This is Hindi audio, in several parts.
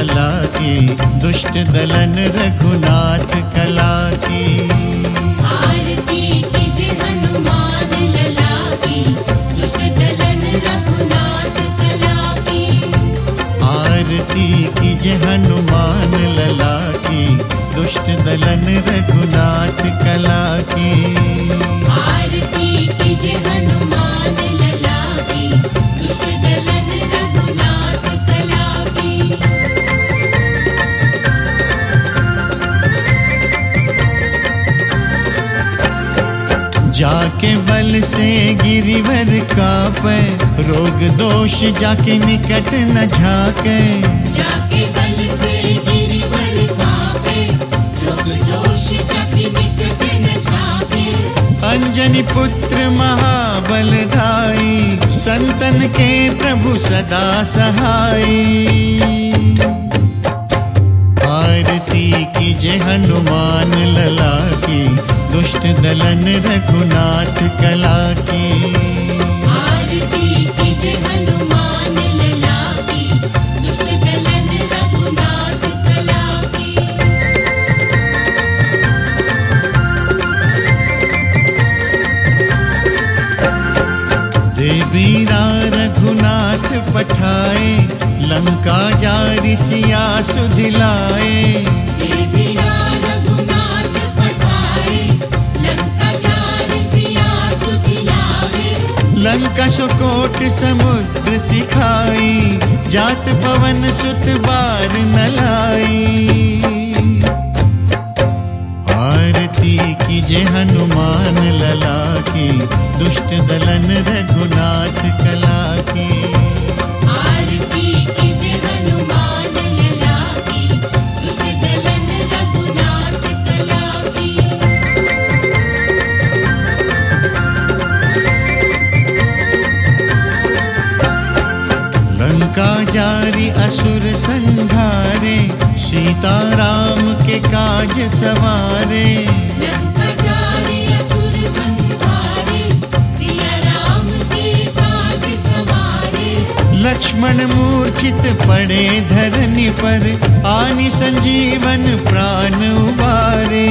लला की, दुष्ट दलन रघुनाथ कला की। आरती कीजे हनुमान लला की, दुष्ट दलन रघुनाथ कला की। आरती कीजे हनुमान लला की, दुष्ट दलन रघुनाथ कला की। आरती कीजे हनुमान लला की, दुष्ट दलन रघुनाथ कला की। जाके बल से गिरिवर कापे, रोग दोष जाके निकट न झाके। जाके बल से गिरिवर कापे, रोग दोष जाके निकट न झाके। अंजनी पुत्र महाबलधाई, संतन के प्रभु सदा सहाई। आरती कीजे हनुमान लला की, दुष्ट दलन रघुनाथ कला की। आरती कीजे हनुमान लला की, दुष्ट दलन रघुनाथ कला की। देवीरा रघुनाथ पठाए, लंका जारि सिया सुधिलाए। देवीरा रघुनाथ पठाए, लंका जारि सिया सुधिलाए। लंका सुकोट समुद्र सिखाई, जात पवन सुत बार न लाई। आरती कीजे हनुमान लला की, दुष्ट दलन रघुनाथ कला की। आरती कीजे हनुमान लला की, दुष्ट दलन रघुनाथ कला की। लंका जारी असुर संघारे, सीता राम के काज सवारे। लंका जारि असुर संहारे, सिया राम के काज सवारे। लक्ष्मण मूर्छित पड़े धरनी पर, आनि संजीवन प्राण उबारे।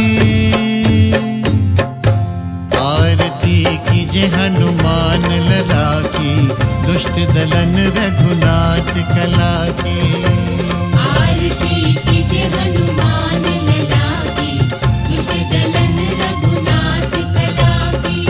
आरती कीजे हनुमान लला की, दुष्ट दलन रघुनाथ कला की। आरती कीजे हनुमान लला की, दुष्ट दलन रघुनाथ कला की।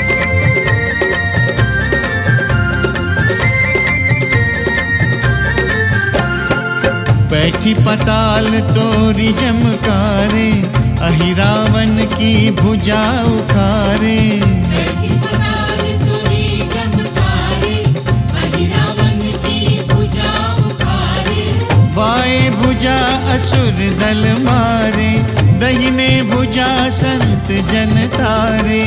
बैठी पताल तोरी जमकारे, अहि रावण की भुजा उखारे। बैठी पताल तुरी चमकारे, अहि रावण की भुजा उखारे। बाएं भुजा असुर दल मारे, दहिने भुजा संत जन तारे।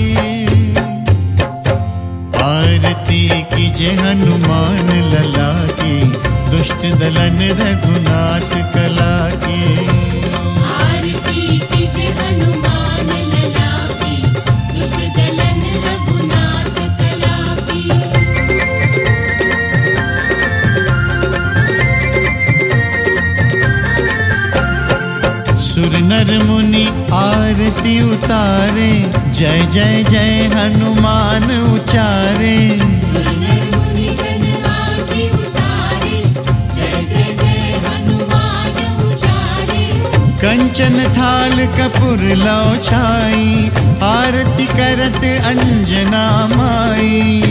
आरती कीजे हनुमान लला की, दुष्ट दलन रघुनाथ कला की। आरती कीजे हनुमान लला की, दुष्ट दलन रघुनाथ कला की। सुर नर मुनि आरती उतारे, जय जय जय हनुमान उचारे। सुर नर मुनि जन आरती उतारे, जय जय जय हनुमान उचारे। कंचन थाल कपूर लौ छाई, आरती करत अंजना माई।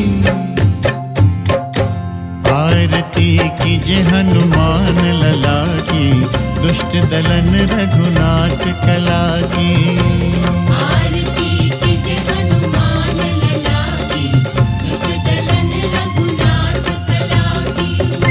आरती कीजे हनुमान लला की, दुष्ट दलन रघुनाथ कला की। आरती कीजे हनुमान लला की, दुष्ट दलन रघुनाथ कला की।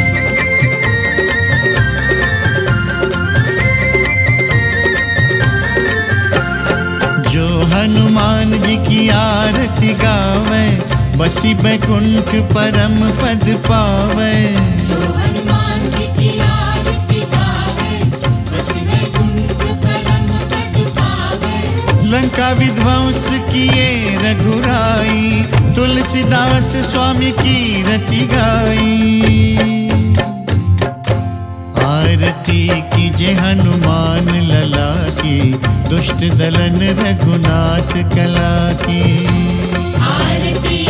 जो हनुमान जी की आरती गावे, बसी बैकुंठ परम पद पावे। जो हनुमान जी की आरती गावे, बस वैकुंठ परम पद पावे। लंका विध्वंस किए रघुराई, तुलसीदास स्वामी की रति गाई। आरती कीजे हनुमान लला की, दुष्ट दलन रघुनाथ कला की। आरती